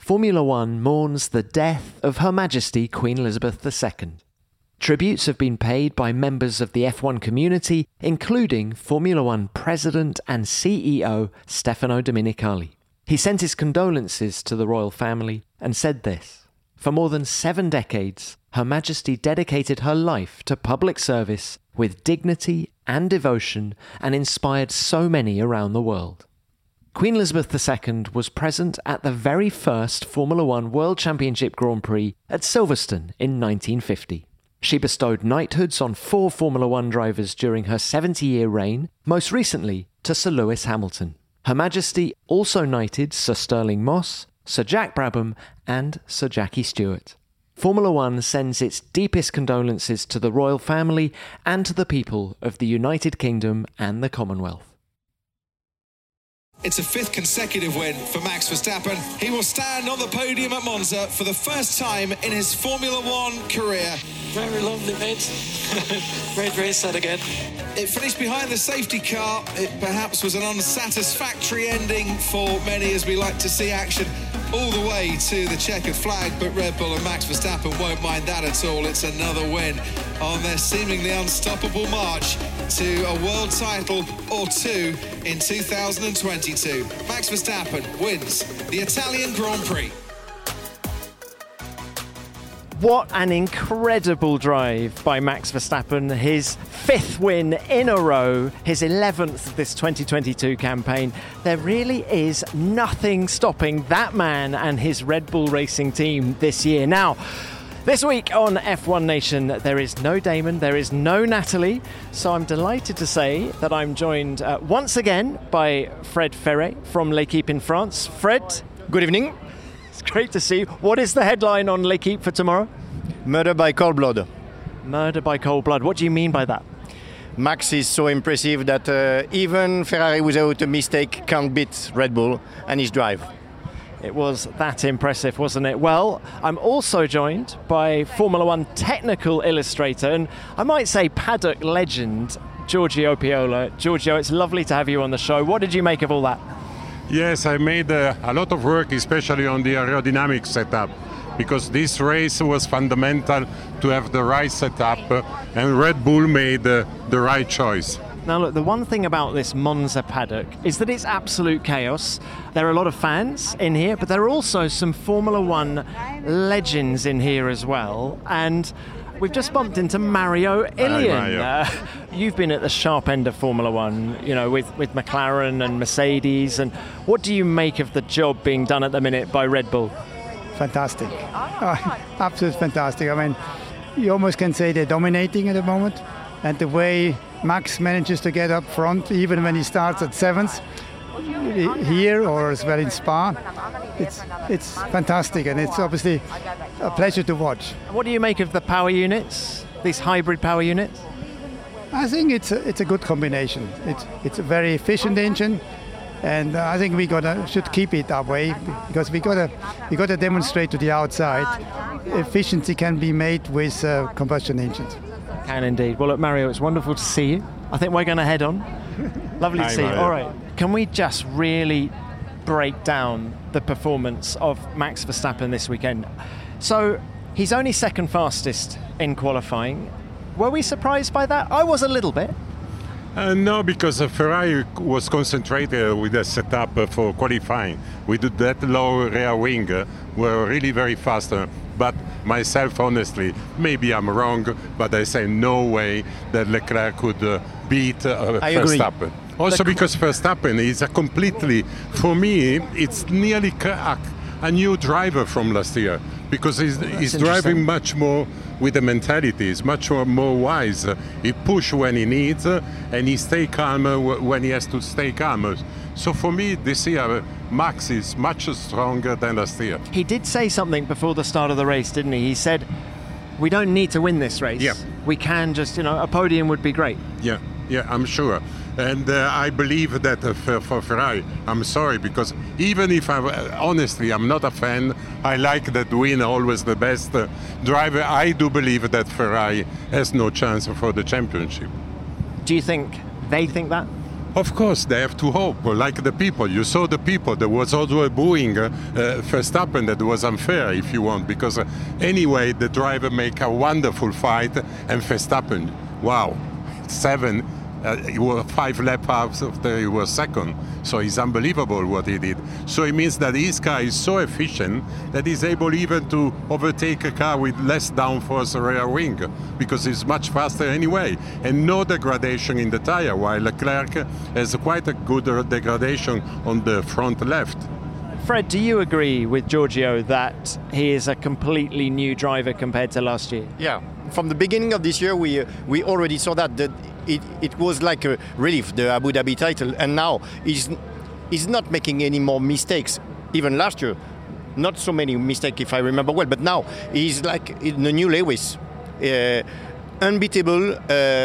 Formula One mourns the death of Her Majesty Queen Elizabeth II. Tributes have been paid by members of the F1 community, including Formula One President and CEO Stefano Domenicali. He sent his condolences to the royal family and said this: "For more than 7 decades, Her Majesty dedicated her life to public service with dignity and devotion and inspired so many around the world." Queen Elizabeth II was present at the very first Formula One World Championship Grand Prix at Silverstone in 1950. She bestowed knighthoods on 4 Formula One drivers during her 70-year reign, most recently to Sir Lewis Hamilton. Her Majesty also knighted Sir Stirling Moss, Sir Jack Brabham and Sir Jackie Stewart. Formula One sends its deepest condolences to the royal family and to the people of the United Kingdom and the Commonwealth. It's a 5th consecutive win for Max Verstappen. He will stand on the podium at Monza for the first time in his Formula One career. Very lovely, mate. Great race that again. It finished behind the safety car. It perhaps was an unsatisfactory ending for many, as we like to see action all the way to the checkered flag, but Red Bull and Max Verstappen won't mind that at all. It's another win on their seemingly unstoppable march to a world title or 2 in 2022. Max Verstappen wins the Italian Grand Prix. What an incredible drive by Max Verstappen, his 5th win in a row, his 11th of this 2022 campaign. There really is nothing stopping that man and his Red Bull Racing team this year. Now, this week on F1 Nation, there is no Damon, there is no Natalie, so I'm delighted to say that I'm joined once again by Fred Ferret from L'Equipe in France. Fred, good evening. It's great to see you. What is the headline on L'Equipe for tomorrow? Murder by cold blood. Murder by cold blood. What do you mean by that? Max is so impressive that even Ferrari without a mistake can't beat Red Bull and his drive. It was that impressive, wasn't it? Well, I'm also joined by Formula One technical illustrator and I might say paddock legend, Giorgio Piola. Giorgio, it's lovely to have you on the show. What did you make of all that? Yes, I made a lot of work, especially on the aerodynamic setup, because this race was fundamental to have the right setup, and Red Bull made the right choice. Now look, the one thing about this Monza paddock is that it's absolute chaos. There are a lot of fans in here, but there are also some Formula One legends in here as well, and we've just bumped into Mario Ilian. You've been at the sharp end of Formula One, you know, with McLaren and Mercedes. And what do you make of the job being done at the minute by Red Bull? Fantastic. Absolutely fantastic. I mean, you almost can say they're dominating at the moment. And the way Max manages to get up front, even when he starts at 7th, here or as well in Spa, it's fantastic, and it's obviously a pleasure to watch. What do you make of the power units, these hybrid power units? I think it's a good combination. It's a very efficient engine, and I think we should keep it that way, because we gotta demonstrate to the outside efficiency can be made with combustion engines. Can indeed. Well, look, Mario, it's wonderful to see you. I think we're going to head on. Lovely to see you. All right. Can we just really break down the performance of Max Verstappen this weekend? So he's only 2nd fastest in qualifying. Were we surprised by that? I was a little bit. No, because Ferrari was concentrated with the setup for qualifying. With that low rear wing, were really very fast. But myself, honestly, maybe I'm wrong, but I say no way that Leclerc could beat Verstappen. Also because Verstappen is a completely, for me, it's nearly a new driver from last year, because he's driving much more with the mentality. He's much more wise. He push when he needs, and he stay calm when he has to stay calm. So for me, this year, Max is much stronger than last year. He did say something before the start of the race, didn't he? He said, we don't need to win this race. Yeah. We can just, a podium would be great. Yeah, I'm sure. And I believe that for Ferrari, I'm sorry, because even if honestly, I'm not a fan, I like that win always the best driver. I do believe that Ferrari has no chance for the championship. Do you think they think that? Of course, they have to hope, like the people. You saw the people. There was also a booing Verstappen that was unfair, if you want, because anyway, the driver make a wonderful fight, and Verstappen, wow, he was 5 laps after he was second. So it's unbelievable what he did. So it means that his car is so efficient that he's able even to overtake a car with less downforce rear wing, because it's much faster anyway. And no degradation in the tire, while Leclerc has quite a good degradation on the front left. Fred, do you agree with Giorgio that he is a completely new driver compared to last year? Yeah, from the beginning of this year, we already saw that it was like a relief, the Abu Dhabi title, and now he's not making any more mistakes. Even last year, not so many mistakes if I remember well, but now he's like the new Lewis, unbeatable,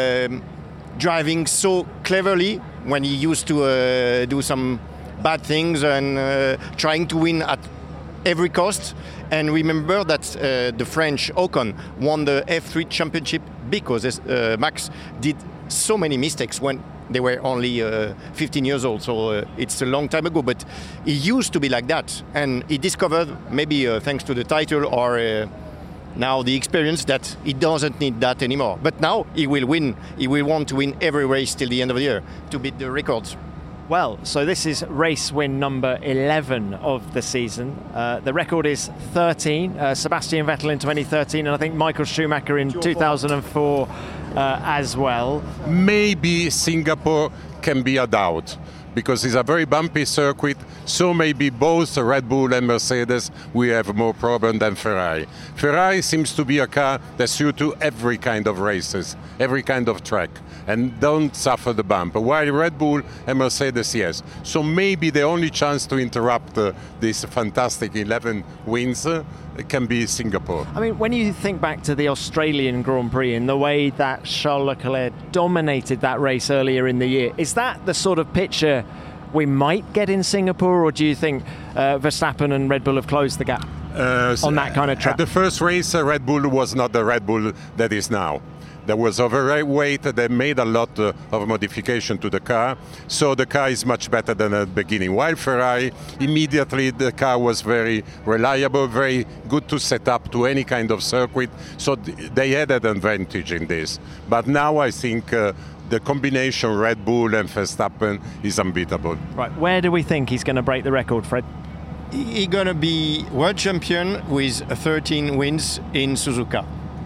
driving so cleverly when he used to do some bad things and trying to win at every cost. And remember that the French Ocon won the F3 championship because Max did so many mistakes when they were only 15 years old. So it's a long time ago, but he used to be like that. And he discovered, maybe thanks to the title or now the experience, that he doesn't need that anymore. But now he will win. He will want to win every race till the end of the year to beat the records. Well, so this is race win number 11 of the season. The record is 13. Sebastian Vettel in 2013, and I think Michael Schumacher in 2004 as well. Maybe Singapore can be a doubt, because it's a very bumpy circuit, so maybe both Red Bull and Mercedes will have more problem than Ferrari. Ferrari seems to be a car that's suited to every kind of races, every kind of track, and don't suffer the bump, while Red Bull and Mercedes, yes. So maybe the only chance to interrupt this fantastic 11 wins can be Singapore. I mean, when you think back to the Australian Grand Prix and the way that Charles Leclerc dominated that race earlier in the year, is that the sort of picture we might get in Singapore, or do you think Verstappen and Red Bull have closed the gap on that kind of track? At the first race, Red Bull was not the Red Bull that is now. There was overweight. They made a lot of modification to the car, so the car is much better than at the beginning. While Ferrari, immediately the car was very reliable, very good to set up to any kind of circuit, so they had an advantage in this. But now I think the combination Red Bull and Verstappen is unbeatable. Right, where do we think he's going to break the record, Fred? He's going to be world champion with 13 wins in Suzuka.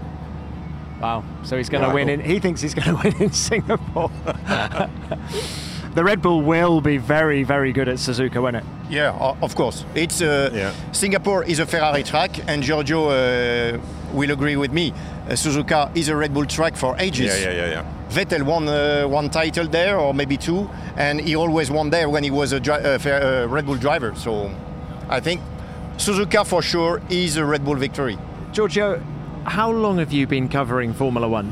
Wow, so he's going to win he thinks he's going to win in Singapore. The Red Bull will be very, very good at Suzuka, won't it? Yeah, of course. It's Singapore is a Ferrari track, and Giorgio will agree with me. Suzuka is a Red Bull track for ages. Yeah. Vettel won one title there, or maybe two, and he always won there when he was a Red Bull driver. So I think Suzuka for sure is a Red Bull victory. Giorgio, how long have you been covering Formula One?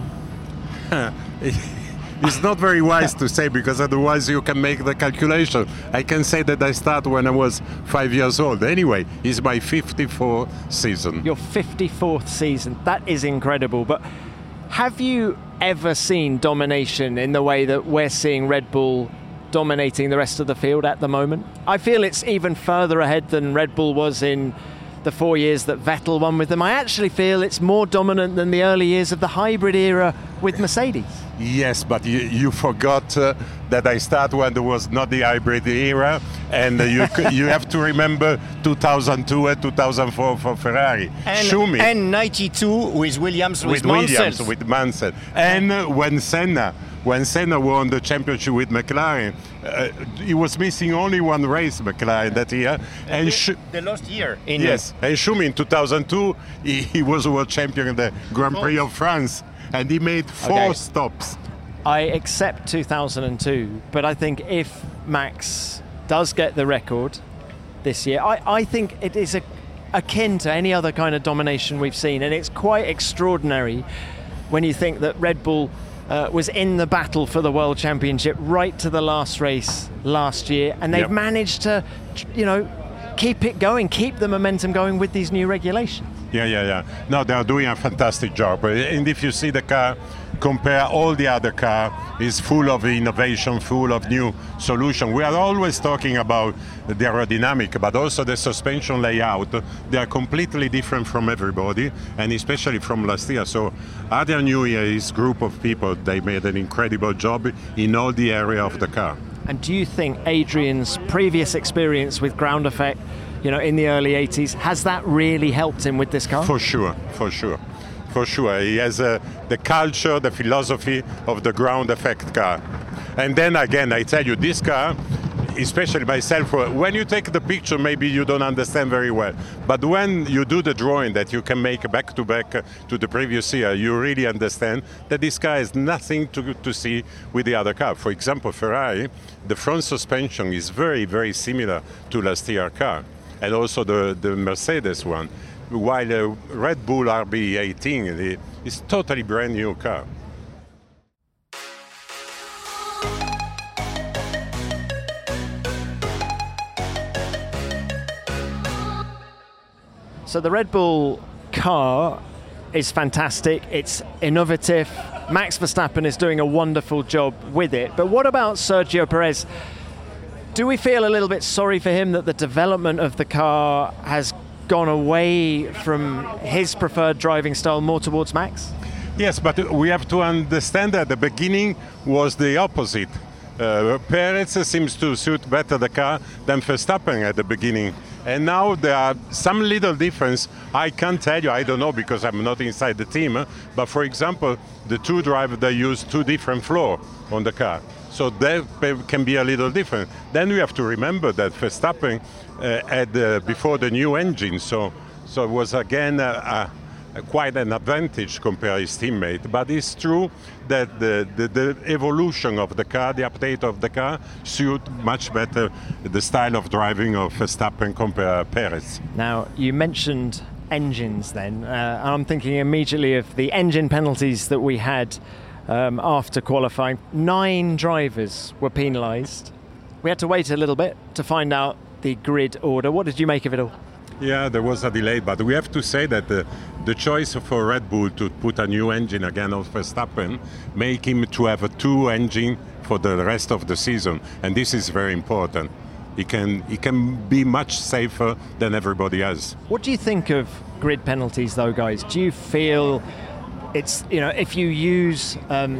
It's not very wise to say, because otherwise you can make the calculation. I can say that I started when I was 5 years old. Anyway, it's my 54th season. Your 54th season. That is incredible. But have you ever seen domination in the way that we're seeing Red Bull dominating the rest of the field at the moment? I feel it's even further ahead than Red Bull was in the 4 years that Vettel won with them. I actually feel it's more dominant than the early years of the hybrid era with Mercedes. Yes, but you forgot that I started when there was not the hybrid era, and you have to remember 2002 and 2004 for Ferrari. And 92 with Williams with Mansell. And when Senna won the championship with McLaren, he was missing only one race, McLaren, that year. And the last year. And Schumi in 2002, he was world champion in the Grand Prix of France, and he made four stops. I accept 2002, but I think if Max does get the record this year, I think it is akin to any other kind of domination we've seen, and it's quite extraordinary when you think that Red Bull was in the battle for the World Championship right to the last race last year, and they've managed to, keep it going, keep the momentum going with these new regulations. Yeah. No, they are doing a fantastic job. And if you see the car compare all the other car, is full of innovation, full of new solution. We are always talking about the aerodynamic, but also the suspension layout. They are completely different from everybody, and especially from last year. So Adrian Newey and his group of people, they made an incredible job in all the area of the car. And do you think Adrian's previous experience with ground effect, in the early 80s, has that really helped him with this car? For sure. He has the culture, the philosophy of the ground effect car. And then again, I tell you, this car, especially myself, when you take the picture, maybe you don't understand very well. But when you do the drawing that you can make back to back to the previous year, you really understand that this car has nothing to see with the other car. For example, Ferrari, the front suspension is very, very similar to last year's car, and also the Mercedes one. While the Red Bull RB18 is totally brand new car. So the Red Bull car is fantastic, it's innovative, Max Verstappen is doing a wonderful job with it, but what about Sergio Perez? Do we feel a little bit sorry for him that the development of the car has gone away from his preferred driving style more towards Max? Yes, but we have to understand that the beginning was the opposite. Perez seems to suit better the car than Verstappen at the beginning. And now there are some little difference. I can't tell you, I don't know because I'm not inside the team. But for example, the two drivers, they use two different floors on the car. So that can be a little different. Then we have to remember that Verstappen had before the new engine. So it was again quite an advantage compared to his teammate. But it's true that the evolution of the car, the update of the car, suit much better the style of driving of Verstappen compared to Perez. Now, you mentioned engines then. I'm thinking immediately of the engine penalties that we had after qualifying. 9 drivers were penalised. We had to wait a little bit to find out the grid order. What did you make of it all? Yeah, there was a delay, but we have to say that the choice for Red Bull to put a new engine again on Verstappen make him to have a 2 engine for the rest of the season, and this is very important. He can be much safer than everybody else. What do you think of grid penalties, though, guys? Do you feel it's, if you use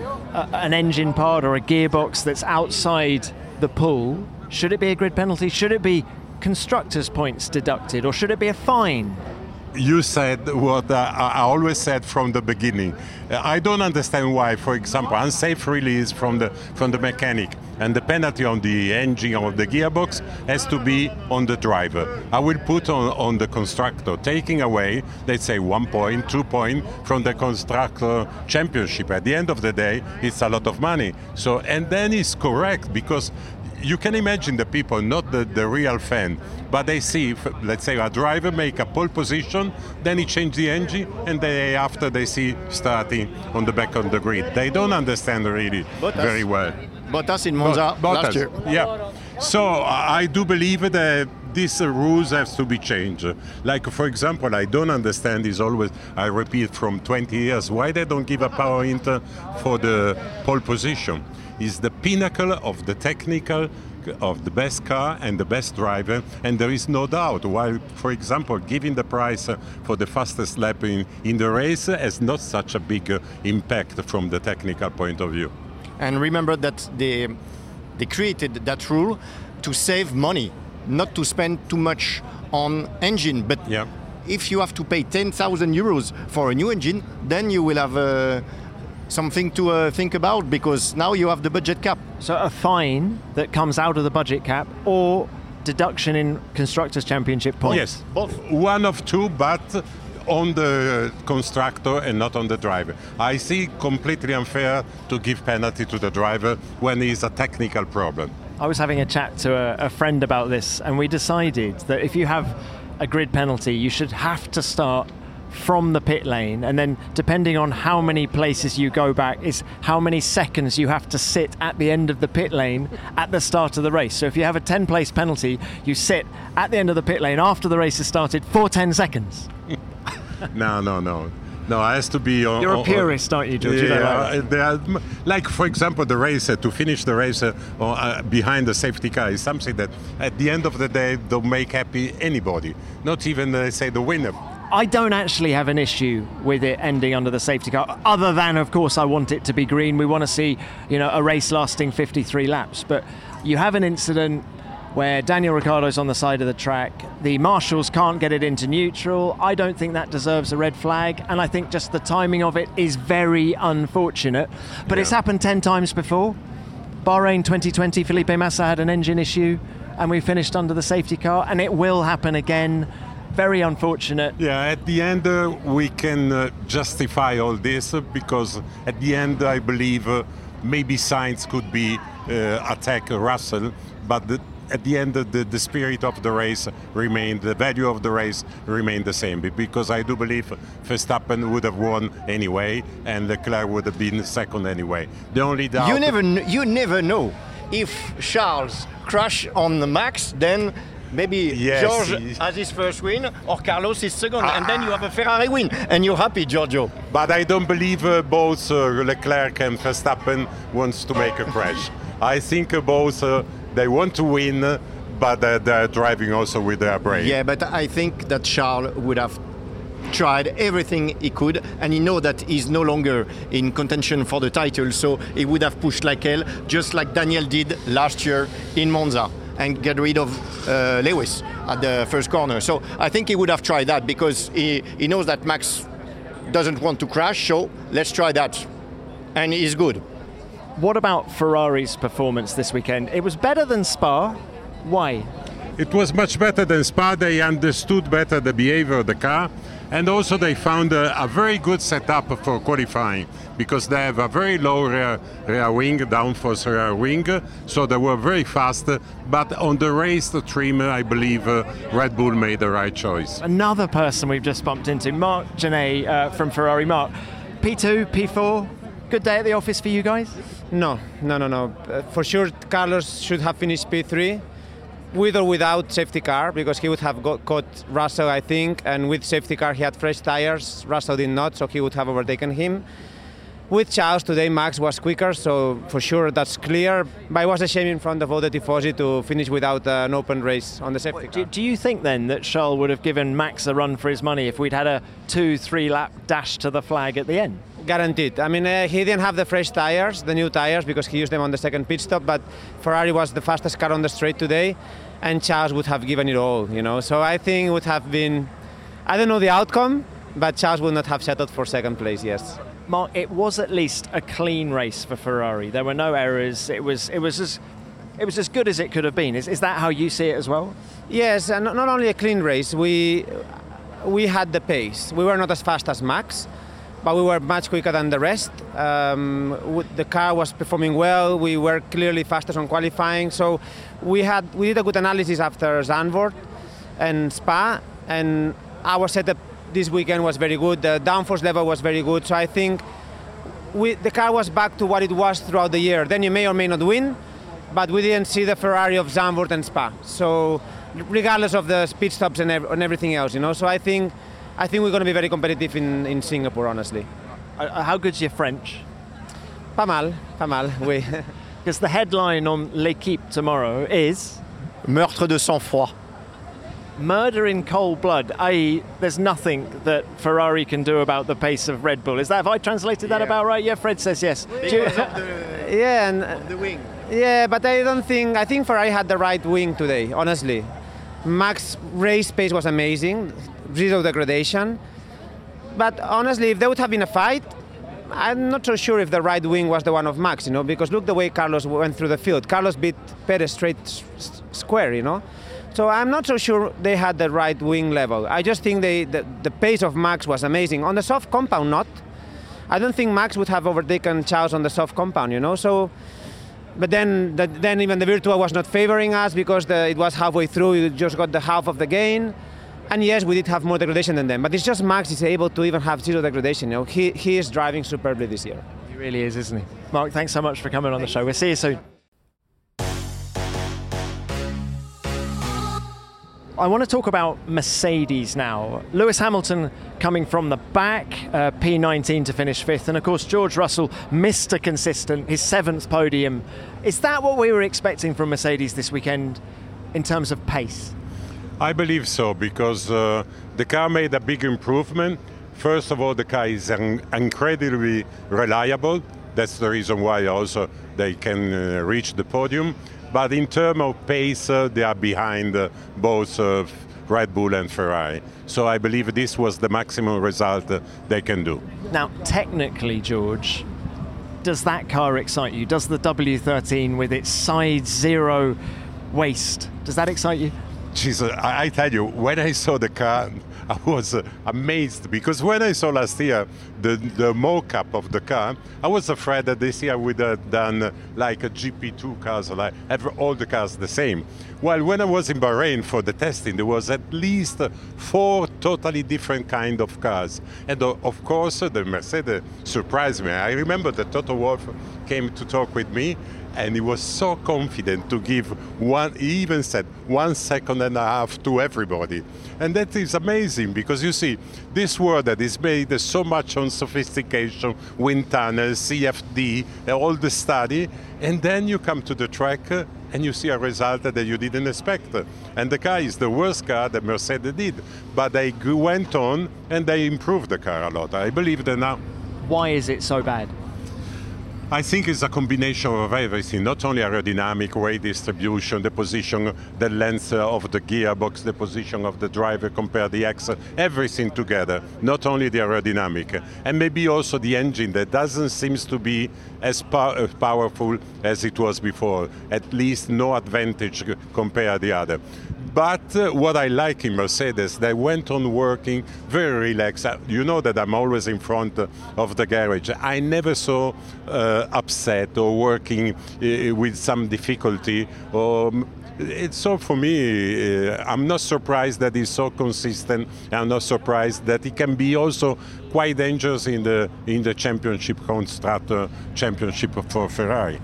an engine part or a gearbox that's outside the pool, should it be a grid penalty? Should it be constructors' points deducted, or should it be a fine? You said what I always said from the beginning. I don't understand why, for example, unsafe release from the mechanic and the penalty on the engine or the gearbox has to be on the driver. I will put on the constructor, taking away, let's say, 1 point, 2 points from the constructor championship. At the end of the day, it's a lot of money. So, and then it's correct because you can imagine the people, not the real fan, but they see, if, let's say, a driver make a pole position, then he change the engine, and after they see starting on the back of the grid. They don't understand really very well. Bottas in Monza last year. Yeah. So I do believe that these rules have to be changed. Like, for example, I don't understand is always, I repeat from 20 years, why they don't give a power inter for the pole position. Is the pinnacle of the technical of the best car and the best driver, and there is no doubt. While, for example, giving the prize for the fastest lap in the race has not such a big impact from the technical point of view. And remember that they created that rule to save money, not to spend too much on engine. But if you have to pay 10,000 euros for a new engine, then you will have something to think about, because now you have the budget cap. So a fine that comes out of the budget cap, or deduction in Constructors' Championship points? Yes, both. One of two, but on the constructor and not on the driver. I see completely unfair to give penalty to the driver when it's a technical problem. I was having a chat to a friend about this, and we decided that if you have a grid penalty, you should have to start from the pit lane, and then depending on how many places you go back is how many seconds you have to sit at the end of the pit lane at the start of the race. So if you have a 10-place penalty, you sit at the end of the pit lane after the race has started for 10 seconds. No. No, it has to be. You're a purist, aren't you, George? Like, for example, the race, to finish the race behind the safety car is something that at the end of the day don't make happy anybody, not even, say, the winner. I don't actually have an issue with it ending under the safety car, other than, of course, I want it to be green. We want to see, a race lasting 53 laps. But you have an incident where Daniel Ricciardo's on the side of the track. The marshals can't get it into neutral. I don't think that deserves a red flag, and I think just the timing of it is very unfortunate. But It's happened 10 times before. Bahrain 2020, Felipe Massa had an engine issue, and we finished under the safety car, and it will happen again. Very unfortunate. Yeah, at the end we can justify all this because at the end I believe maybe Sainz could be attack Russell, but at the end the spirit of the race remained, the value of the race remained the same, because I do believe Verstappen would have won anyway and Leclerc would have been second anyway. The only doubt... You never know. If Charles crash on the Max, then maybe George has his first win or Carlos his second, and then you have a Ferrari win, and you're happy, Giorgio. But I don't believe both Leclerc and Verstappen wants to make a crash. I think both they want to win, but they're driving also with their brain. Yeah, but I think that Charles would have tried everything he could, and he know that he's no longer in contention for the title, so he would have pushed like hell, just like Daniel did last year in Monza, and get rid of Lewis at the first corner. So I think he would have tried that because he knows that Max doesn't want to crash, so let's try that. And he's good. What about Ferrari's performance this weekend? It was better than Spa. Why? It was much better than Spa. They understood better the behavior of the car, and also they found a very good setup for qualifying, because they have a very low rear wing, downforce rear wing, so they were very fast. But on the race, the trim, I believe Red Bull made the right choice. Another person we've just bumped into, Marc Gené from Ferrari. Marc, P2, P4, good day at the office for you guys? No. For sure, Carlos should have finished P3, with or without safety car, because he would have caught Russell, I think, and with safety car he had fresh tires. Russell did not, so he would have overtaken him. With Charles today, Max was quicker, so for sure that's clear. But it was a shame in front of all the Tifosi to finish without an open race on the safety car. Do you think then that Charles would have given Max a run for his money if we'd had a 2-3 lap dash to the flag at the end? Guaranteed. I mean, he didn't have the fresh tires, the new tires, because he used them on the second pit stop, but Ferrari was the fastest car on the straight today, and Charles would have given it all, So I think it would have been, I don't know the outcome, but Charles would not have settled for second place, yes. Marc, it was at least a clean race for Ferrari. There were no errors. It was as good as it could have been. Is that how you see it as well? Yes, and not only a clean race. We had the pace. We were not as fast as Max, but we were much quicker than the rest. The car was performing well. We were clearly fastest on qualifying. So we did a good analysis after Zandvoort and Spa, and our setup this weekend was very good. The downforce level was very good. So I think the car was back to what it was throughout the year. Then you may or may not win, but we didn't see the Ferrari of Zandvoort and Spa. So regardless of the speed stops and everything else, So I think we're going to be very competitive in Singapore, honestly. How good's your French? Pas mal. Oui. Because the headline on L'Équipe tomorrow is Meurtre de sang-froid. Murder in cold blood, i.e. there's nothing that Ferrari can do about the pace of Red Bull. Have I translated that about right? Yeah, Fred says yes. Of the wing. Yeah, but I think Ferrari had the right wing today, honestly. Max race pace was amazing, zero degradation. But honestly, if there would have been a fight, I'm not so sure if the right wing was the one of Max, because look the way Carlos went through the field. Carlos beat Perez straight square, So I'm not so sure they had the right wing level. I just think the pace of Max was amazing. On the soft compound, not. I don't think Max would have overtaken Charles on the soft compound, So, but then even the Virtua was not favoring us because it was halfway through. We just got the half of the gain. And yes, we did have more degradation than them. But it's just Max is able to even have zero degradation. He is driving superbly this year. He really is, isn't he? Marc, thanks so much for coming on the show. We'll see you soon. I want to talk about Mercedes now. Lewis Hamilton coming from the back, P19 to finish 5th, and of course George Russell, Mr. Consistent, his 7th podium. Is that what we were expecting from Mercedes this weekend in terms of pace? I believe so, because the car made a big improvement. First of all, the car is incredibly reliable. That's the reason why also they can reach the podium. But in terms of pace, they are behind both Red Bull and Ferrari. So I believe this was the maximum result they can do. Now, technically, George, does that car excite you? Does the W13 with its side zero waste, does that excite you? Jesus, I tell you, when I saw the car, I was amazed, because when I saw last year the mock-up of the car, I was afraid that this year would have done like a GP2 cars, like all the cars the same. Well, when I was in Bahrain for the testing, there was at least 4 totally different kind of cars. And of course, the Mercedes surprised me. I remember that Toto Wolff came to talk with me, and he was so confident to give he even said 1.5 seconds to everybody. And that is amazing, because you see, this world that is made so much on sophistication, wind tunnels, CFD, all the study, and then you come to the track and you see a result that you didn't expect. And the car is the worst car that Mercedes did, but they went on and they improved the car a lot. I believe that now. Why is it so bad? I think it's a combination of everything, not only aerodynamic, weight distribution, the position, the length of the gearbox, the position of the driver compared to the axle, everything together, not only the aerodynamic. And maybe also the engine that doesn't seem to be as powerful as it was before, at least no advantage compared to the other. But what I like in Mercedes, they went on working very relaxed. You know that I'm always in front of the garage. I never saw upset or working with some difficulty. It's so, for me, I'm not surprised that he's so consistent. I'm not surprised that he can be also quite dangerous in the championship, constructor championship for Ferrari.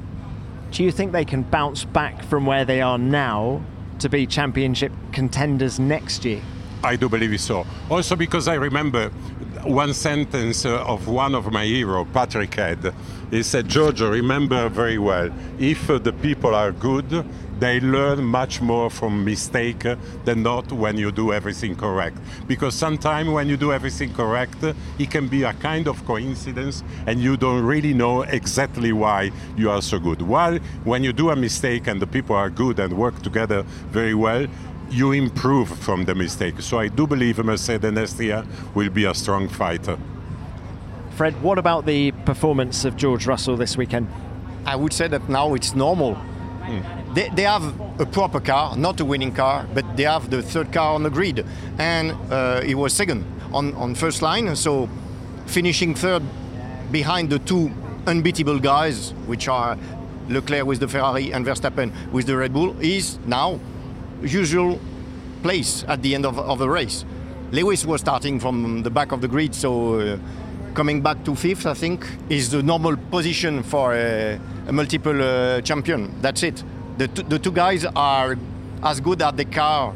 Do you think they can bounce back from where they are now to be championship contenders next year? I do believe so. Also because I remember one sentence of one of my heroes, Patrick Head. He said, Giorgio, remember very well, if the people are good, they learn much more from mistake than not when you do everything correct. Because sometimes when you do everything correct, it can be a kind of coincidence and you don't really know exactly why you are so good. While when you do a mistake and the people are good and work together very well, you improve from the mistake. So I do believe Mercedes next year will be a strong fighter. Fred, what about the performance of George Russell this weekend? I would say that now it's normal. They have a proper car, not a winning car, but they have the 3rd car on the grid. And he was 2nd on first line, so finishing 3rd behind the 2 unbeatable guys, which are Leclerc with the Ferrari and Verstappen with the Red Bull, is now usual place at the end of the race. Lewis was starting from the back of the grid, so coming back to 5th, I think, is the normal position for a multiple champion. That's it. The 2 guys are as good as the car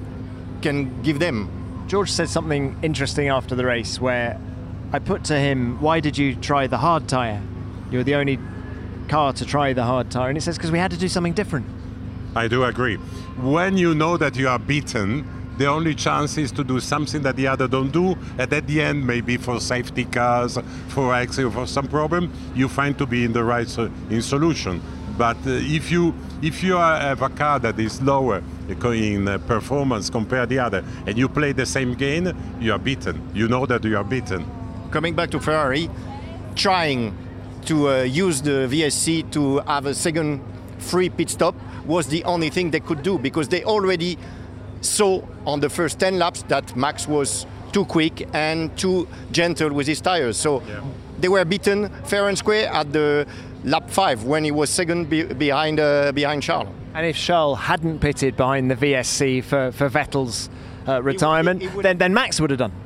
can give them. George said something interesting after the race where I put to him, why did you try the hard tyre? You're the only car to try the hard tyre. And he says, because we had to do something different. I do agree. When you know that you are beaten, the only chance is to do something that the other don't do, and at the end, maybe for safety cars, for accident, for some problem, you find to be in the right solution. But if you have a car that is lower in performance compared to the other, and you play the same game, you are beaten. You know that you are beaten. Coming back to Ferrari, trying to use the VSC to have a second free pit stop was the only thing they could do, because they already saw on the first 10 laps that Max was too quick and too gentle with his tires. So they were beaten fair and square at the lap 5 when he was 2nd behind Charles. And if Charles hadn't pitted behind the VSC for Vettel's retirement, then Max would have done.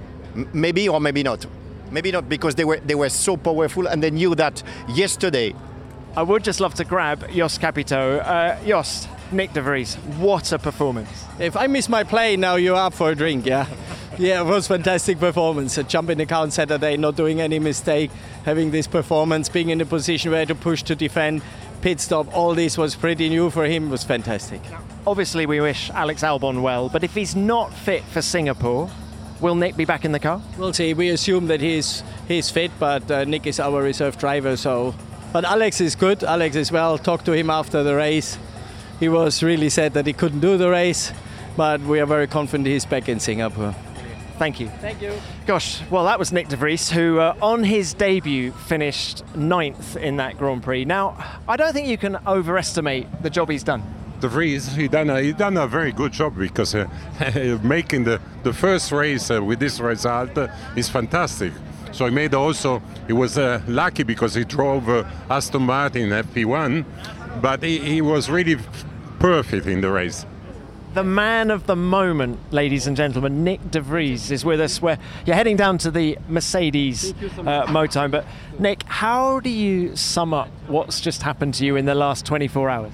Maybe or maybe not. Maybe not, because they were so powerful and they knew that yesterday. I would just love to grab Jost Capito. Jost, Nick de Vries, what a performance. If I miss my plane, now you're up for a drink, yeah? Yeah, it was fantastic performance. A jump in the car on Saturday, not doing any mistake, having this performance, being in a position where to push, to defend, pit stop, all this was pretty new for him, was fantastic. Obviously, we wish Alex Albon well, but if he's not fit for Singapore, will Nick be back in the car? We'll see. We assume that he's fit, but Nick is our reserve driver, so... But Alex is good. Alex is well. Talked to him after the race. He was really sad that he couldn't do the race, but we are very confident he's back in Singapore. Thank you. Thank you. Gosh, well, that was Nick de Vries, who on his debut finished 9th in that Grand Prix. Now, I don't think you can overestimate the job he's done. De Vries, he done a very good job because making the first race with this result is fantastic. So he was lucky because he drove Aston Martin FP1, but he was really perfect in the race. The man of the moment, ladies and gentlemen, Nick de Vries is with us. You're heading down to the Mercedes Motorhome. But Nick, how do you sum up what's just happened to you in the last 24 hours?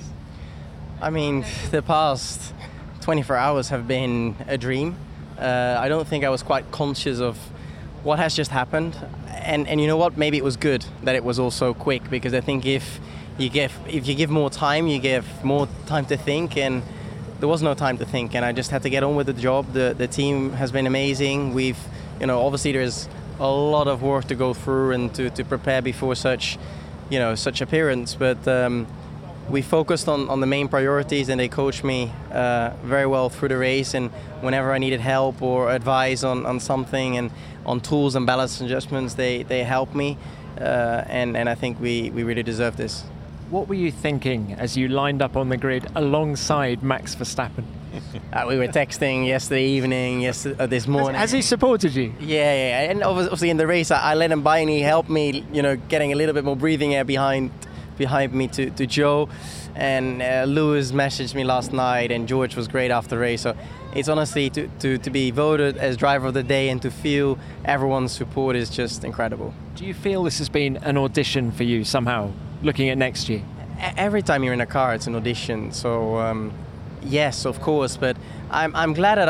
I mean, the past 24 hours have been a dream. I don't think I was quite conscious of what has just happened. And you know what? Maybe it was good that it was all so quick, because I think if you give more time, you give more time to think, and there was no time to think, and I just had to get on with the job. The team has been amazing. We've, obviously there's a lot of work to go through and to prepare before such appearance, but we focused on the main priorities, and they coached me very well through the race, and whenever I needed help or advice on something and on tools and balance adjustments, they helped me, and I think we really deserve this. What were you thinking as you lined up on the grid alongside Max Verstappen? We were texting yesterday evening, this morning. Has he supported you? Yeah. And obviously in the race, I let him by, and he helped me, getting a little bit more breathing air behind me to Joe. And Lewis messaged me last night, and George was great after the race. So it's honestly to be voted as driver of the day and to feel everyone's support is just incredible. Do you feel this has been an audition for you somehow, looking at next year? Every time you're in a car, it's an audition. So yes, of course, but I'm glad that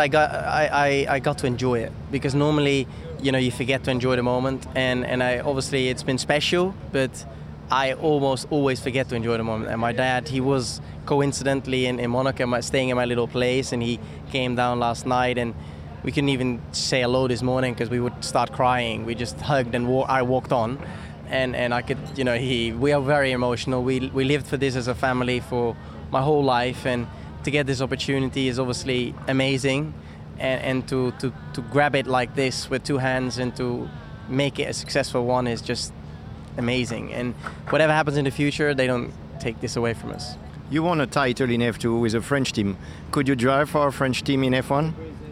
I got to enjoy it, because normally, you forget to enjoy the moment, and I obviously it's been special, but I almost always forget to enjoy the moment. And my dad, he was coincidentally in Monaco, staying in my little place, and he came down last night, and we couldn't even say hello this morning because we would start crying. We just hugged, and I walked on. And I could, we are very emotional. We lived for this as a family for my whole life, and to get this opportunity is obviously amazing, and to grab it like this with two hands and to make it a successful one is just amazing. And whatever happens in the future, they don't take this away from us. You won a title in F2 with a French team. Could you drive for a French team in F1?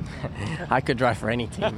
I could drive for any team.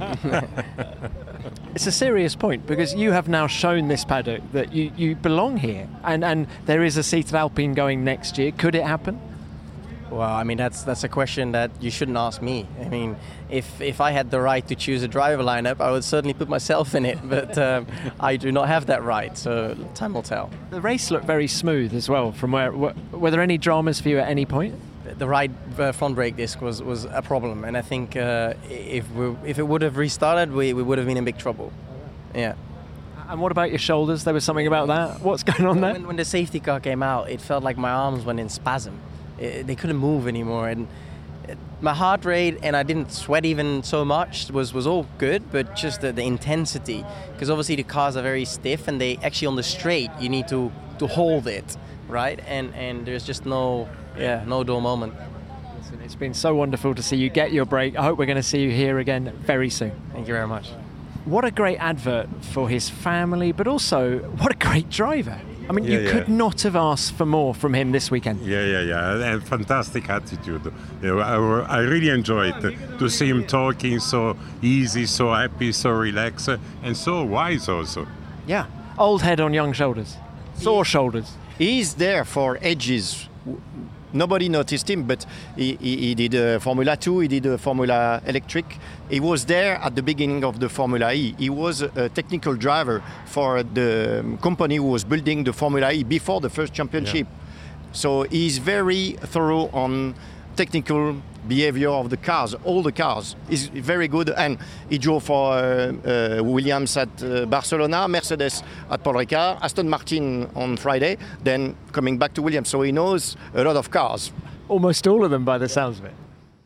It's a serious point, because you have now shown this paddock that you belong here, and there is a seat at Alpine going next year. Could it happen? Well, I mean, that's a question that you shouldn't ask me. I mean, if I had the right to choose a driver lineup, I would certainly put myself in it, but I do not have that right, so time will tell. The race looked very smooth as well. From were there any dramas for you at any point? The right front brake disc was a problem, and I think if it would have restarted, we would have been in big trouble. Yeah. And what about your shoulders? There was something about that. What's going on there? When the safety car came out, it felt like my arms went in spasm. They couldn't move anymore, and my heart rate, and I didn't sweat even so much, was all good, but just the intensity, because obviously the cars are very stiff, and they actually on the straight you need to hold it, right? And there's just no dull moment. Listen, it's been so wonderful to see you get your break. I hope we're going to see you here again very soon. Thank you very much. What a great advert for his family, but also what a great driver. I mean, you could not have asked for more from him this weekend. Yeah. And fantastic attitude. I really enjoyed to see him talking so easy, so happy, so relaxed, and so wise also. Yeah, old head on young shoulders, sore shoulders. He's there for ages. Nobody noticed him, but he did Formula 2, he did Formula Electric. He was there at the beginning of the Formula E. He was a technical driver for the company who was building the Formula E before the first championship. Yeah. So he's very thorough on technical behavior of the cars, all the cars. He's very good, and he drove for Williams at Barcelona, Mercedes at Paul Ricard, Aston Martin on Friday, then coming back to Williams. So he knows a lot of cars. Almost all of them by the sounds of it.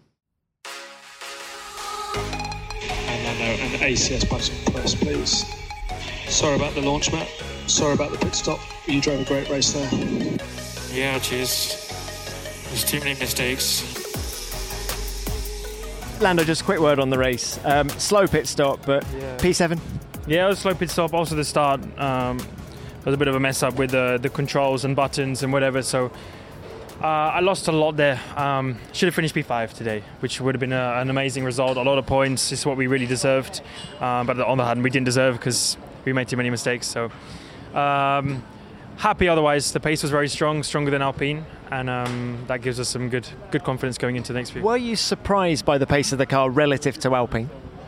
And ACS by some press, please. Sorry about the launch, Matt. Sorry about the pit stop. You drove a great race there. Yeah, cheers. There's too many mistakes. Lando, just a quick word on the race. Slow pit stop, but P7? Yeah, it was a slow pit stop. Also the start was a bit of a mess up with the controls and buttons and whatever, so I lost a lot there. Should have finished P5 today, which would have been an amazing result. A lot of points. This is what we really deserved. But on the other hand, we didn't deserve because we made too many mistakes. So happy otherwise. The pace was very strong, stronger than Alpine, and that gives us some good confidence going into the next week. Were you surprised by the pace of the car relative to Alpine?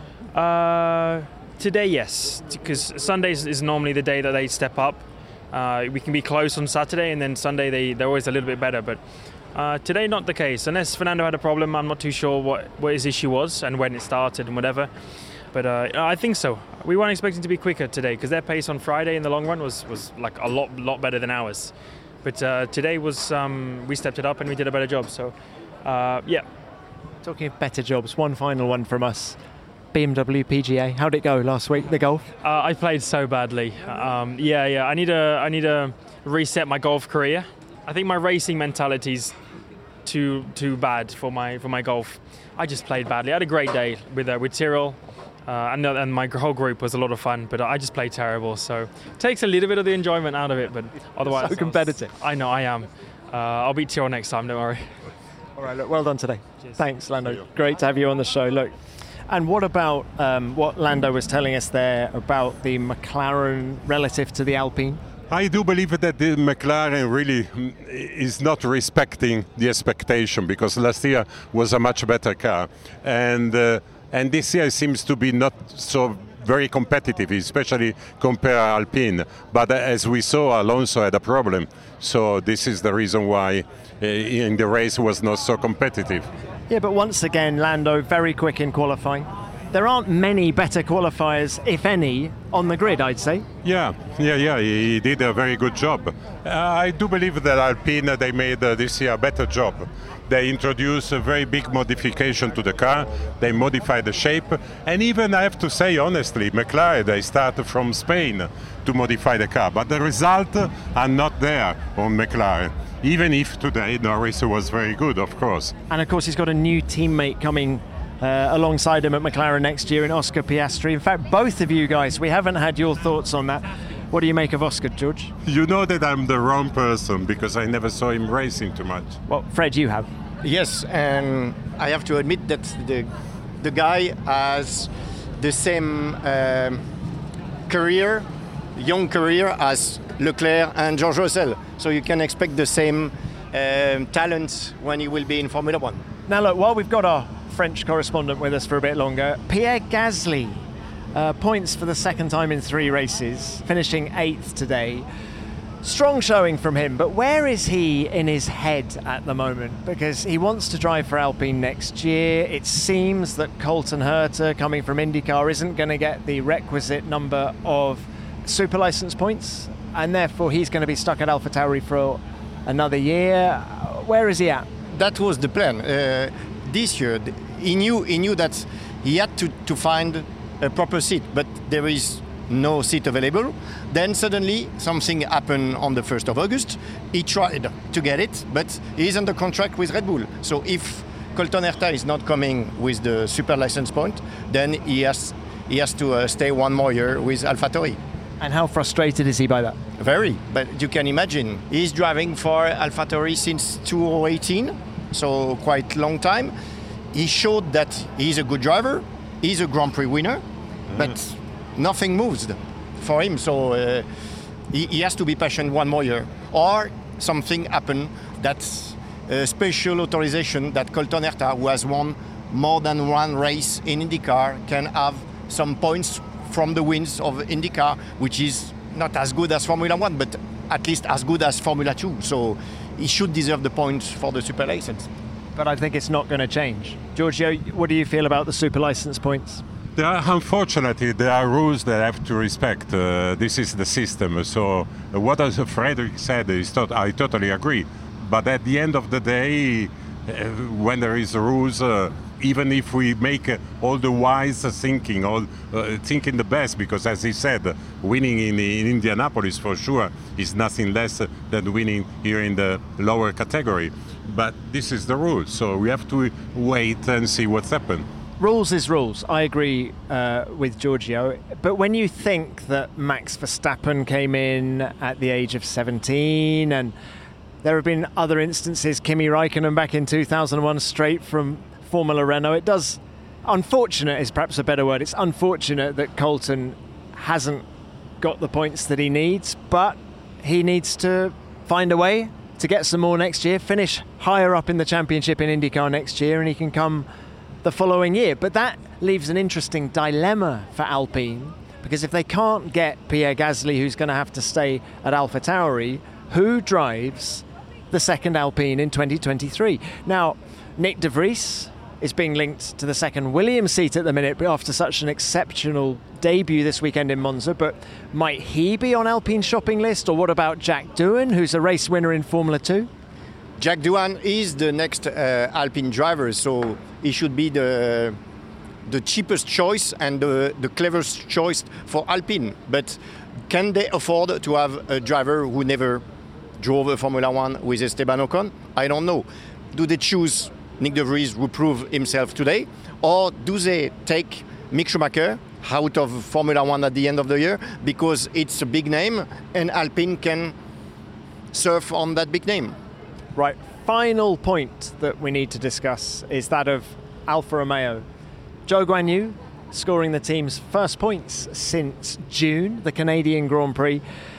Today, yes, because Sundays is normally the day that they step up. We can be close on Saturday, and then Sunday they're always a little bit better. But today, not the case. Unless Fernando had a problem, I'm not too sure what his issue was and when it started and whatever. But I think so. We weren't expecting to be quicker today because their pace on Friday in the long run was like a lot better than ours. But today was we stepped it up and we did a better job. So yeah. Talking of better jobs, one final one from us. BMW PGA. How'd it go last week? The golf? I played so badly. I need to reset my golf career. I think my racing mentality's too bad for my golf. I just played badly. I had a great day with Tyrrell. And my whole group was a lot of fun, but I just played terrible. So it takes a little bit of the enjoyment out of it, but otherwise... So competitive. I know, I am. I'll beat Tyrrell next time, don't worry. All right, look, well done today. Cheers. Thanks, Lando. Great to have you on the show. Look, and what about what Lando was telling us there about the McLaren relative to the Alpine? I do believe that the McLaren really is not respecting the expectation, because last year was a much better car, and this year seems to be not so very competitive, especially compare Alpine. But as we saw, Alonso had a problem, so this is the reason why in the race was not so competitive. Yeah, but once again, Lando very quick in qualifying. There aren't many better qualifiers, if any, on the grid, I'd say. Yeah, he did a very good job. I do believe that Alpine, they made this year a better job. They introduced a very big modification to the car. They modified the shape. And even, I have to say honestly, McLaren, they started from Spain to modify the car. But the results are not there on McLaren. Even if today Norris was very good, of course. And of course, he's got a new teammate coming alongside him at McLaren next year in Oscar Piastri. In fact, both of you guys, we haven't had your thoughts on that. What do you make of Oscar, George? You know that I'm the wrong person because I never saw him racing too much. Well, Fred, you have. Yes, and I have to admit that the guy has the same young career as Leclerc and George Russell. So you can expect the same talent when he will be in Formula One. Now look, while we've got our French correspondent with us for a bit longer, Pierre Gasly, points for the second time in 3 races, finishing 8th today. Strong showing from him, but where is he in his head at the moment? Because he wants to drive for Alpine next year. It seems that Colton Herta, coming from IndyCar, isn't going to get the requisite number of super license points, and therefore he's going to be stuck at AlphaTauri for another year. Where is he at? That was the plan. This year, he knew that he had to find a proper seat, but there is no seat available. Then suddenly something happened on the 1st of August. He tried to get it, but he's under contract with Red Bull. So if Colton Herta is not coming with the super license point, then he has to stay one more year with AlphaTauri. And how frustrated is he by that? Very, but you can imagine. He's driving for AlphaTauri since 2018, so quite long time. He showed that he's a good driver, he's a Grand Prix winner, but nothing moves for him, so he has to be patient one more year. Or something happened, that's a special authorization that Colton Herta, who has won more than one race in IndyCar, can have some points from the wins of IndyCar, which is not as good as Formula One, but at least as good as Formula 2. So he should deserve the points for the super license. But I think it's not going to change. Giorgio, what do you feel about the super license points? Unfortunately, there are rules that I have to respect. This is the system. So what Frederick said is I totally agree. But at the end of the day, when there is rules, even if we make all the wise thinking, thinking the best, because as he said, winning in Indianapolis for sure is nothing less than winning here in the lower category. But this is the rule, so we have to wait and see what's happened. Rules is rules. I agree with Giorgio. But when you think that Max Verstappen came in at the age of 17, and there have been other instances, Kimi Räikkönen back in 2001 straight from Formula Renault, it does, unfortunate is perhaps a better word, it's unfortunate that Colton hasn't got the points that he needs, but he needs to find a way to get some more next year, finish higher up in the championship in IndyCar next year, and he can come the following year. But that leaves an interesting dilemma for Alpine, because if they can't get Pierre Gasly, who's going to have to stay at AlphaTauri, who drives the second Alpine in 2023? Now, Nick de Vries is being linked to the second Williams seat at the minute after such an exceptional debut this weekend in Monza, but might he be on Alpine's shopping list? Or what about Jack Doohan, who's a race winner in Formula 2? Jack Doohan is the next Alpine driver, so he should be the cheapest choice and the cleverest choice for Alpine. But can they afford to have a driver who never drove a Formula 1 with Esteban Ocon? I don't know. Do they choose Nick de Vries, who proved himself today, or do they take Mick Schumacher out of Formula 1 at the end of the year because it's a big name and Alpine can surf on that big name? Right, final point that we need to discuss is that of Alfa Romeo. Zhou Guanyu scoring the team's first points since June, the Canadian Grand Prix.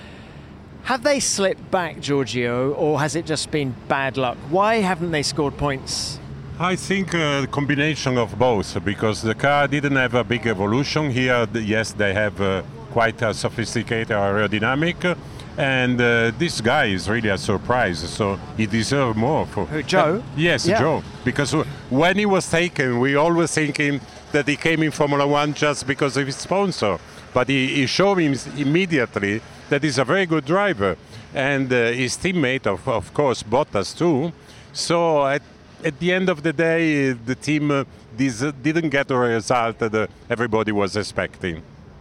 Have they slipped back, Giorgio, or has it just been bad luck? Why haven't they scored points? I think a combination of both, because the car didn't have a big evolution. Here, yes, they have quite a sophisticated aerodynamic, and this guy is really a surprise, so he deserves more. Who, Zhou? Yes, yeah. Zhou, because when he was taken, we always thinking that he came in Formula 1 just because of his sponsor, but he showed him immediately that he's a very good driver, and his teammate, of course, Bottas too. So at the end of the day, the team didn't get the result that everybody was expecting.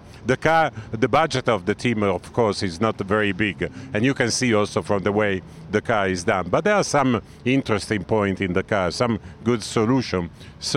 The budget of the team, of course, is not very big, and you can see also from the way the car is done. But there are some interesting points in the car, some good solution.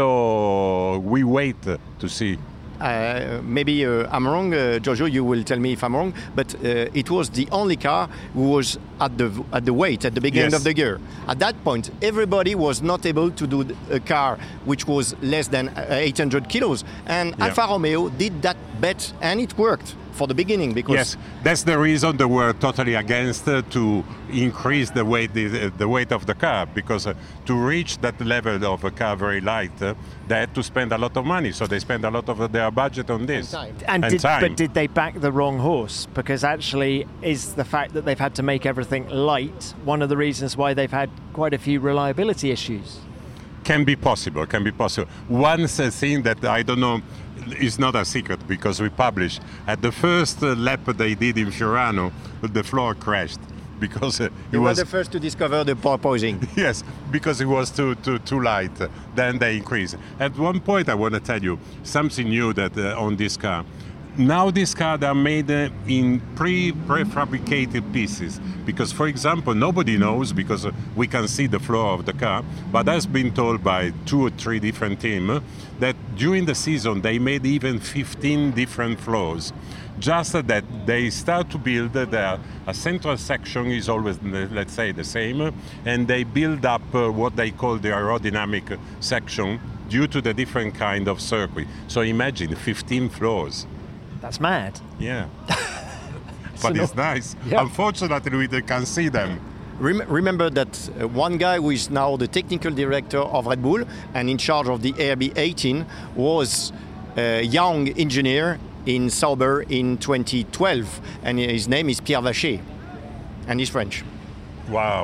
So we wait to see. Maybe I'm wrong, Giorgio, you will tell me if I'm wrong, but it was the only car who was at the weight at the beginning of the year. At that point, everybody was not able to do a car which was less than 800 kilos, and Alfa Romeo did that bet, and it worked for the beginning. Because yes, that's the reason they were totally against to increase the weight of the car, because to reach that level of a car very light, they had to spend a lot of money, so they spent a lot of their budget on this. But did they back the wrong horse? Because actually, is the fact that they've had to make everything light one of the reasons why they've had quite a few reliability issues? Can be possible. One thing that I don't know is not a secret, because we published at the first lap they did in Fiorano, the floor crashed because it was the first to discover the porpoising. Yes, because it was too light. Then they increased. At one point, I want to tell you something new that on this car. Now these cars are made in prefabricated pieces, because, for example, nobody knows, because we can see the floor of the car, but has been told by 2 or 3 different teams that during the season they made even 15 different floors. Just that they start to build a central section is always, let's say, the same, and they build up what they call the aerodynamic section due to the different kind of circuit. So imagine 15 floors. That's mad. Yeah. But it's nice. Yeah. Unfortunately, we can't see them. Remember that one guy who is now the technical director of Red Bull and in charge of the RB18 was a young engineer in Sauber in 2012, and his name is Pierre Vacher, and he's French. Wow.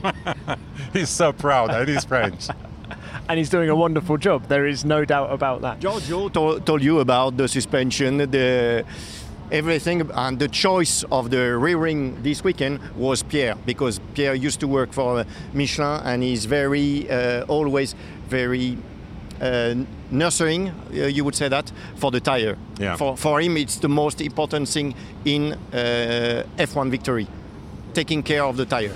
He's so proud, and he's French. And he's doing a wonderful job. There is no doubt about that. Giorgio told you about the suspension, everything, and the choice of the rear ring this weekend was Pierre, because Pierre used to work for Michelin, and he's always very nurturing, you would say that, for the tire. Yeah. For him, it's the most important thing in F1 victory, taking care of the tire.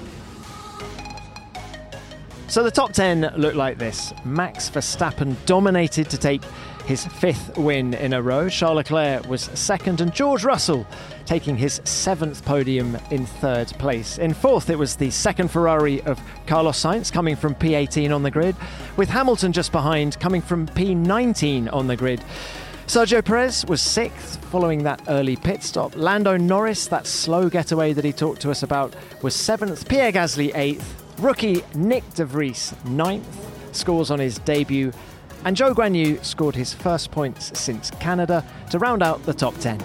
So the top 10 looked like this. Max Verstappen dominated to take his 5th win in a row. Charles Leclerc was 2nd, and George Russell taking his 7th podium in 3rd place. In 4th, it was the 2nd Ferrari of Carlos Sainz, coming from P18 on the grid, with Hamilton just behind, coming from P19 on the grid. Sergio Perez was 6th, following that early pit stop. Lando Norris, that slow getaway that he talked to us about, was 7th. Pierre Gasly 8th. Rookie Nick De Vries 9th, scores on his debut. And Zhou Guanyu scored his first points since Canada to round out the top 10.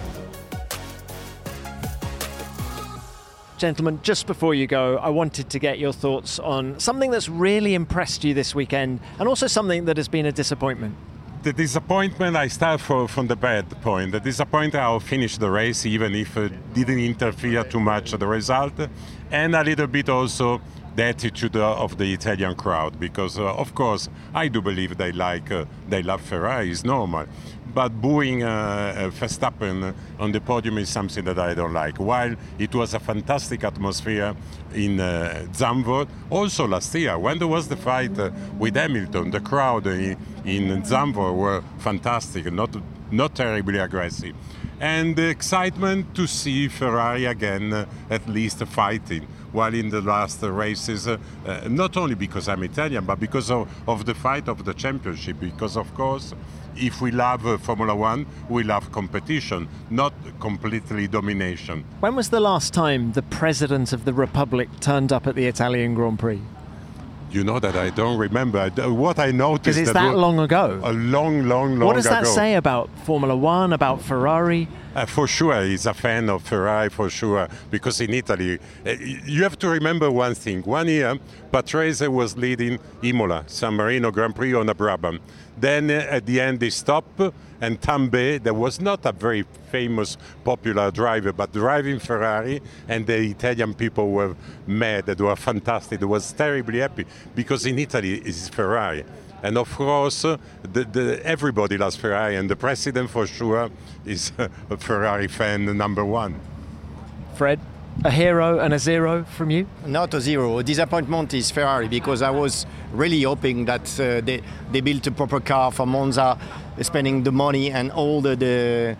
Gentlemen, just before you go, I wanted to get your thoughts on something that's really impressed you this weekend, and also something that has been a disappointment. The disappointment, I start from the bad point. The disappointment, I'll finish the race, even if it didn't interfere too much the result, and a little bit also the attitude of the Italian crowd, because of course I do believe they love Ferrari, is normal, but booing Verstappen on the podium is something that I don't like. While it was a fantastic atmosphere in Zandvoort, also last year when there was the fight with Hamilton, the crowd in Zandvoort were fantastic, not terribly aggressive, and the excitement to see Ferrari again at least fighting. While in the last races, not only because I'm Italian, but because of the fight of the championship. Because, of course, if we love Formula One, we love competition, not completely domination. When was the last time the President of the Republic turned up at the Italian Grand Prix? You know that I don't remember. What I noticed... Because it's that long ago. A long ago. What does that say about Formula One, about Ferrari? For sure, he's a fan of Ferrari, for sure, because in Italy, you have to remember one thing. One year, Patrese was leading Imola, San Marino Grand Prix on a Brabham. Then at the end, they stopped, and Tambay, that was not a very famous, popular driver, but driving Ferrari, and the Italian people were mad, they were fantastic, they was terribly happy, because in Italy, it's Ferrari. And of course, everybody loves Ferrari, and the president for sure is a Ferrari fan number one. Fred, a hero and a zero from you? Not a zero. A disappointment is Ferrari, because I was really hoping that they built a proper car for Monza, spending the money and all the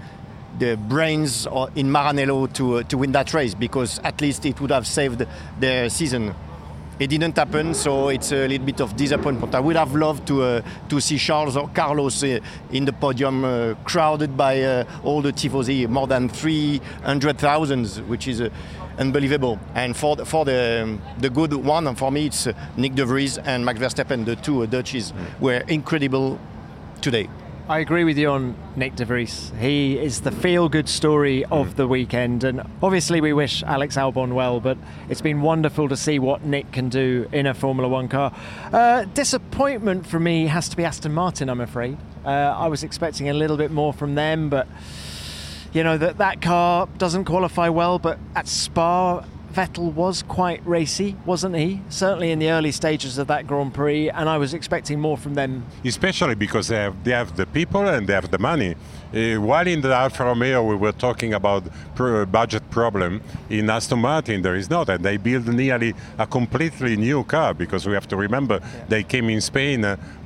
brains in Maranello to win that race, because at least it would have saved their season. It didn't happen, so it's a little bit of disappointment. I would have loved to see Charles or Carlos in the podium, crowded by all the tifosi, more than 300,000, which is unbelievable. And for the good one, for me, it's Nick De Vries and Max Verstappen. The two Dutchies were incredible today. I agree with you on Nick De Vries. He is the feel-good story of the weekend, and obviously we wish Alex Albon well, but it's been wonderful to see what Nick can do in a Formula One car. Disappointment for me has to be Aston Martin, I'm afraid. I was expecting a little bit more from them, but you know, that car doesn't qualify well, but at Spa, Vettel was quite racy, wasn't he? Certainly in the early stages of that Grand Prix, and I was expecting more from them. Especially because they have the people and they have the money. While in the Alfa Romeo we were talking about budget problem, in Aston Martin there is not, and they build nearly a completely new car, because we have to remember they came in Spain,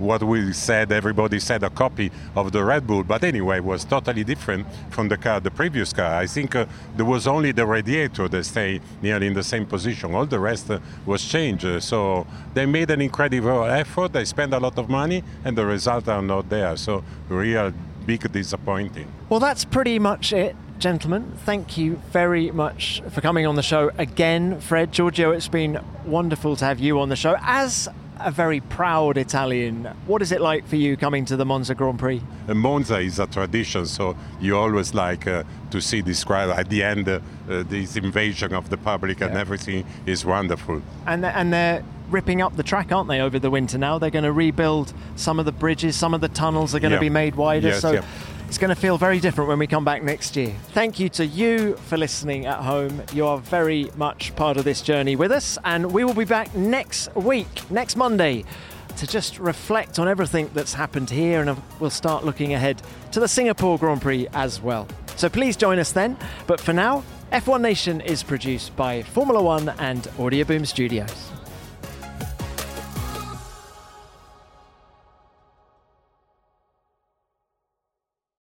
everybody said a copy of the Red Bull, but anyway, it was totally different from the previous car. I think there was only the radiator that stayed nearly in the same position. All the rest was changed. So they made an incredible effort, they spent a lot of money, and the results are not there. So real big disappointing. Well, that's pretty much it, gentlemen. Thank you very much for coming on the show again, Fred. Giorgio, it's been wonderful to have you on the show, as a very proud Italian. What is it like for you coming to the Monza Grand Prix? Monza is a tradition, so you always like to see this crowd at the end, this invasion of the public, and everything is wonderful. And they're ripping up the track, aren't they, over the winter now? They're going to rebuild some of the bridges, some of the tunnels are going to be made wider. Yes, so it's going to feel very different when we come back next year. Thank you to you for listening at home. You are very much part of this journey with us, and we will be back next week, next Monday, to just reflect on everything that's happened here, and we'll start looking ahead to the Singapore Grand Prix as well. So please join us then. But for now, F1 Nation is produced by Formula One and Audioboom Studios.